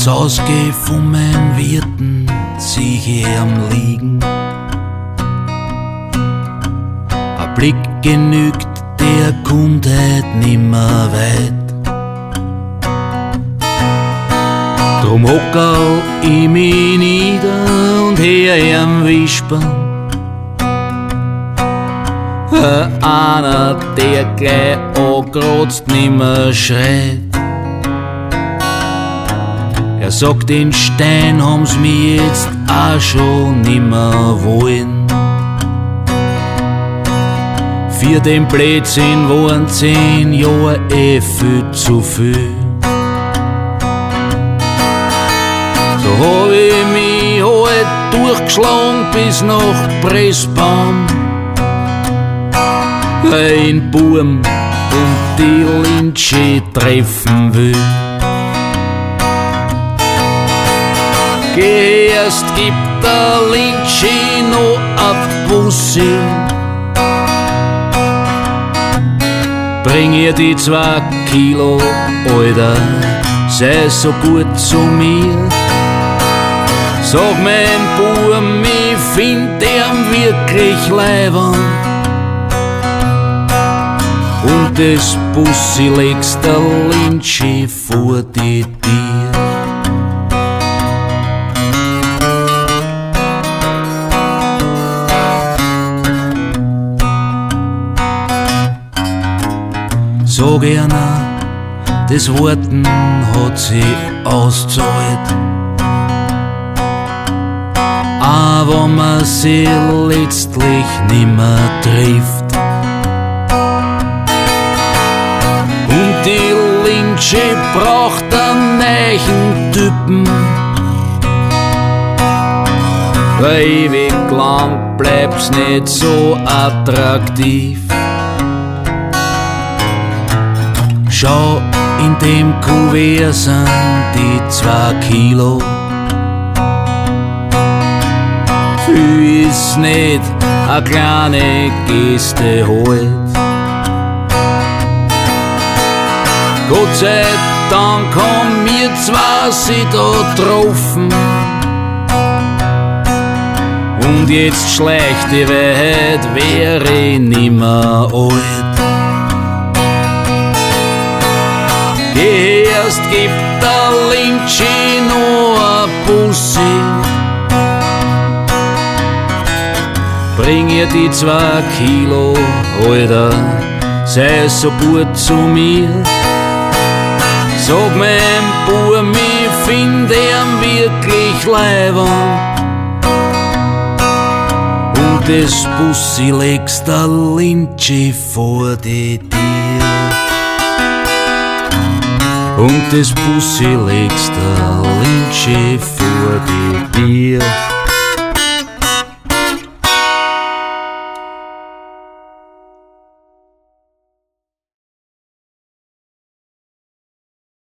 Ausgeh von meinen Wirten sieh ich am Liegen. Ein Blick genügt, der kommt heut nimmer weit. Drum hockerl ich mich nieder und hör ihm wispern. Einer, der gleich angerotzt nimmer schreit. Er sagt, den Stein haben's mir jetzt auch schon nimmer wollen. Für den Blödsinn waren 10 Jahre viel zu viel. So hab ich mich halt durchgeschlagen bis nach Pressbaum. Ein Burm und die Lindschi treffen will. Geh erst, gibt der Lindschi noch a Bussi. Bring ihr die 2 Kilo, Alter, sei so gut zu mir. Sag mein Burm, ich find ihn wirklich leibend. Und das Bussi legst der Lindschi vor die Tür. Sag einer, das Warten hat sich ausgezahlt. Aber man sich letztlich nimmer trifft. Und die Lindschi braucht einen neuen Typen. Weil ewig lang bleibt's nicht so attraktiv. Schau, in dem Kuvert sind die 2 Kilo. Viel ist nicht, a kleine Geste halt. Gott sei Dank haben wir 2 sie da getroffen. Und jetzt schleicht die Wahrheit, wär ich nimmer alt. Geh erst, gibt der Lindschi noch a Bussi. Bring ihr die 2 Kilo, Alter, sei so gut zu mir. Sag mein Burm, ich find ihn wirklich leibend. Und das Bussi legst der Lindschi vor die Tür. Und das Bussi legst der Lindschi vor die Tür.